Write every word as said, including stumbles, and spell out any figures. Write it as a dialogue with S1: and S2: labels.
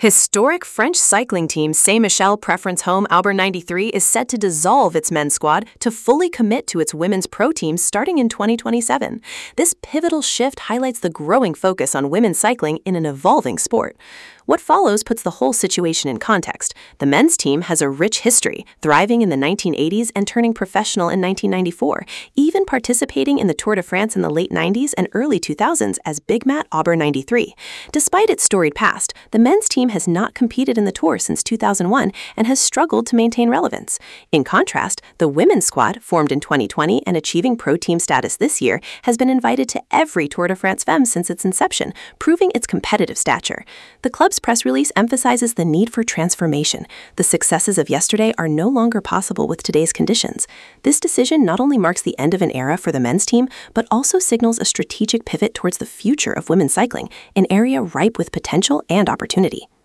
S1: Historic French cycling team Saint-Michel Preference Home Albert ninety-three is set to dissolve its men's squad to fully commit to its women's pro teams starting in twenty twenty-seven. This pivotal shift highlights the growing focus on women's cycling in an evolving sport. What follows puts the whole situation in context. The men's team has a rich history, thriving in the nineteen eighties and turning professional in nineteen ninety-four, even participating in the Tour de France in the late nineties and early two thousands as Big Mat Auber ninety-three. Despite its storied past, the men's team has not competed in the Tour since two thousand one and has struggled to maintain relevance. In contrast, the women's squad, formed in twenty twenty and achieving pro team status this year, has been invited to every Tour de France Femmes since its inception, proving its competitive stature. The club's press release emphasizes the need for transformation. The successes of yesterday are no longer possible with today's conditions. This decision not only marks the end of an era for the men's team, but also signals a strategic pivot towards the future of women's cycling, an area ripe with potential and opportunity.